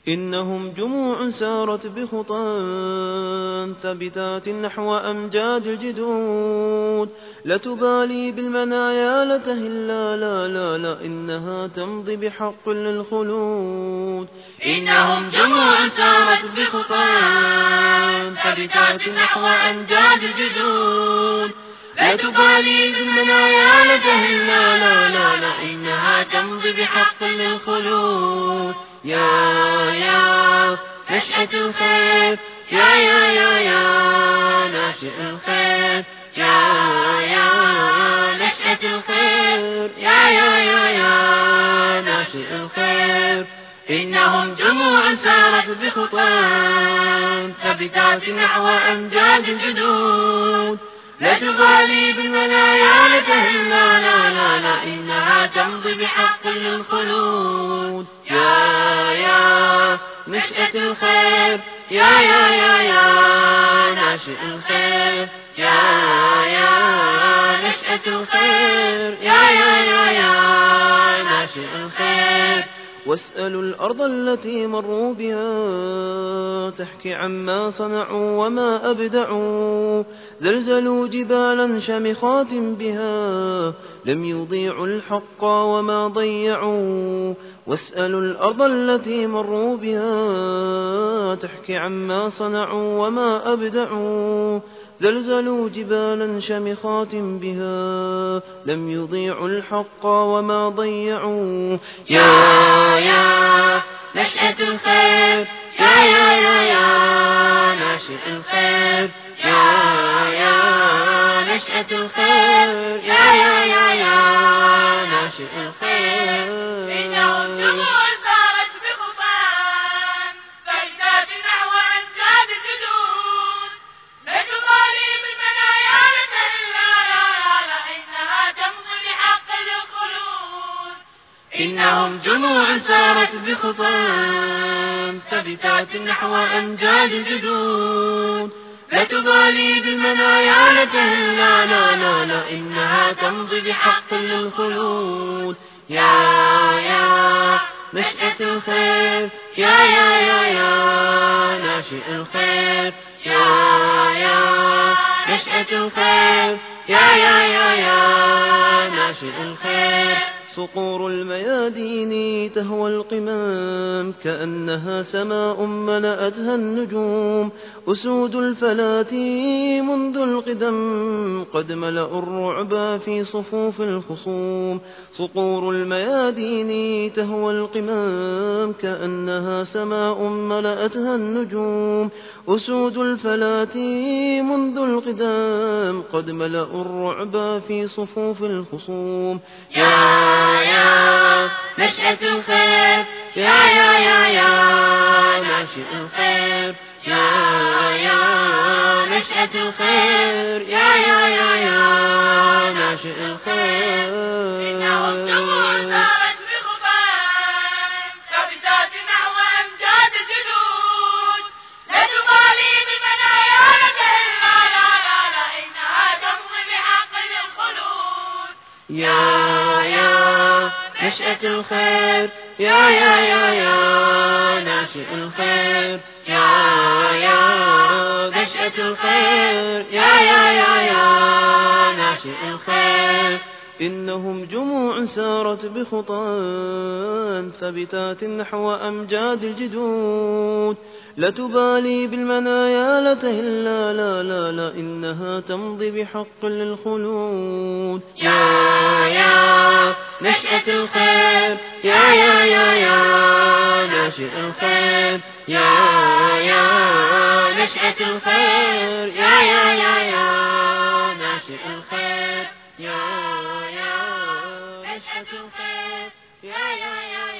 إنهم جموع سارت بخطى ثبتات نحو أمجاد الجدود لتبالي بالمنايا لتهل لا لا لا لا إنها تمضي بحق للخلود. إنهم جموع سارت بخطى ثبتات نحو أمجاد الجدود لتبالي بالمنايا لتهل لا لا لا لا إنها تمضي بحق للخلود. يا نشأة الخير يا ناشئ الخير يا نشأة الخير يا ناشئ الخير. إنهم جموع سارت بخطى ثبتات نحو أمجاد الجدود لتبالي بالمنايا لتهل لا لا لا لا إنها تمضي بحق للخلود. يا نشأة الخير يا ناشئ الخير يا نشأة الخير يا ناشئ الخير. واسألوا الأرض التي مروا بها تحكي عما صنعوا وما أبدعوا زلزلوا جبالا شمخات بها لم يضيعوا الحق وما ضيعوا. واسألوا الأرض التي مروا بها تحكي عما صنعوا وما أبدعوا زلزلوا جبالا شمخات بها لم يضيعوا الحق وما ضيعوا. يا نشأة الخير يا ناشئ الخير يا نشأة الخير يا ناشئ الخير. إنهم جموع سارت بخطى ثبتات نحو أمجاد الجدود لتبالي بالمنايا لتهل لا لا إنها تمضي بحق للخلود. إنهم جموع سارت بخطى ثبتات نحو أمجاد الجدود لتبالي بالمنايا لتهل لا لا لا لا إنها تمضي بحق للخلود. يا نشأة الخير يا ناشئ الخير يا نشأة الخير يا ناشئ الخير. صقور الميادين تهوى القمام كأنها سماء ملأتها النجوم أسود الفلاتي منذ القدم قد ملأوا الرعب في صفوف الخصوم. صقور الميادين تهوى القمام كأنها سماء ملأتها النجوم أسود الفلاتي منذ القدم قد ملأوا الرعب في صفوف الخصوم. يا نشأة الخير يا ناشئ الخير يا نشأة الخير يا ناشئ الخير. إنهم جموع سارت بخطى ثبتات نحو أمجاد الجدود لتبالي بالمنايا لتهل لا إنها تمضي بحق للخلود. يا نشأة الخير يا ناشئ الخير يا نشأة الخير يا ناشئ الخير. إنهم جموع سارت بخطى ثبتات نحو أمجاد الجدود لتبالي بالمنايا لتهل لا لا لا إنها تمضي بحق للخلود. يا نشأة الخير يا ناشئ الخير يا نشأة الخير يا ناشئ الخير يا نشأة الخير يا